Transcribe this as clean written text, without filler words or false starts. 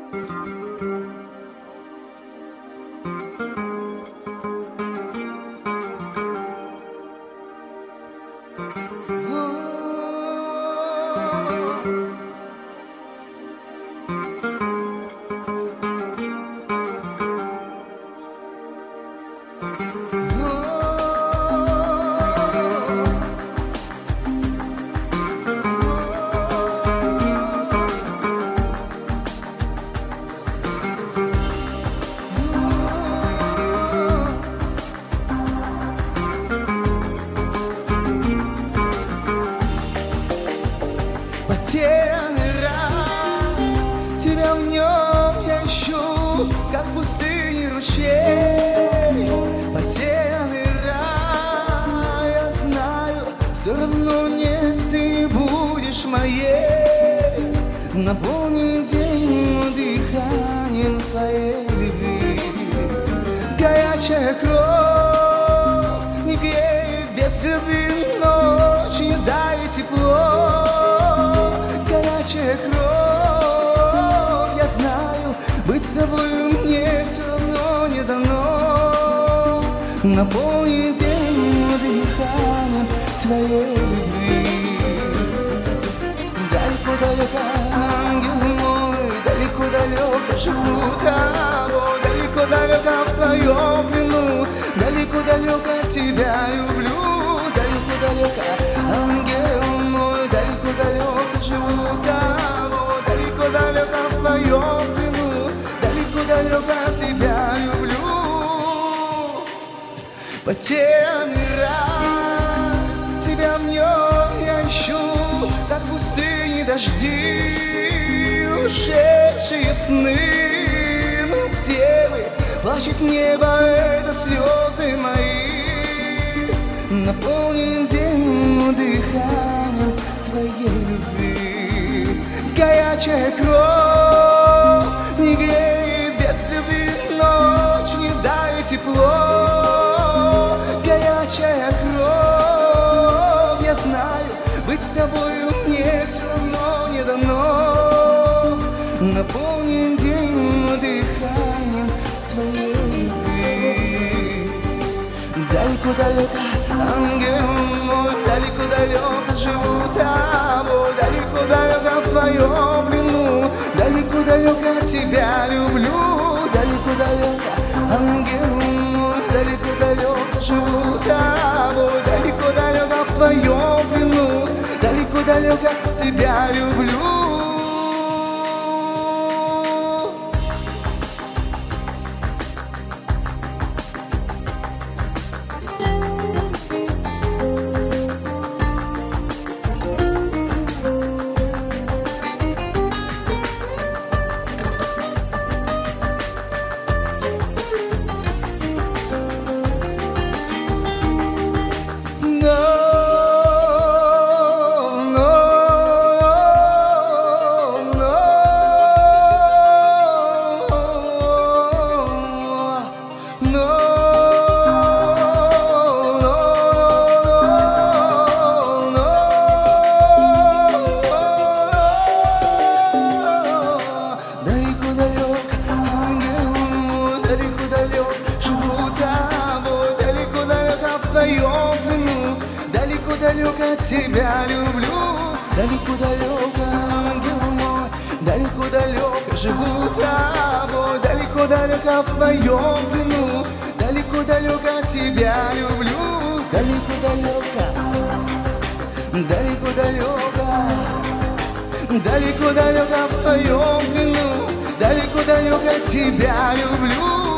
Потерянный рай, тебя в нем я ищу, как в пустыне ручей. Потерянный рай, я знаю, все равно нет, ты будешь моей. Наполни день дыханием твоей любви. Горячая кровь не греет без любви ночь, не дает тепло. Горячая кровь, я знаю, быть с тобой мне все равно не дано. Наполни день дыханием твоей любви. Далеко-далеко, ангел мой, далеко-далеко живу тобой. Далеко-далеко в твоем плену, далеко-далеко тебя люблю. Далеко-далеко, ангел мой, далеко-далеко живу тобой. Далеко-далеко в твоем плену, далеко-далеко тебя люблю. Потерянный рай, тебя в нем я ищу, как в пустыне дожди, ушедшие сны. Ну где вы? Плачет небо, это слезы мои. Наполнен день дыханием твоей любви. Горячая кровь не греет без любви ночь, не дает тепло. Горячая кровь, я знаю, быть с тобою мне все равно не дано. Наполнен день дыханием твоей любви. Далеко-далеко, ангел мой, далеко-далеко живу тобой. Далеко-далеко в твоем плену, далеко-далеко тебя люблю. Далеко-далеко, ангел мой, далеко-далеко живу тобой. Далеко-далеко в твоем плену, далеко-далеко тебя люблю. Далеко-далеко от тебя люблю, далеко-далеко, ангел мой, далеко-далеко живу тобой. Далеко-далеко в твоем плену, далеко-далеко от тебя люблю. Далеко-далеко, далеко-далеко, далеко-далеко в твоем плену, далеко-далеко от тебя люблю.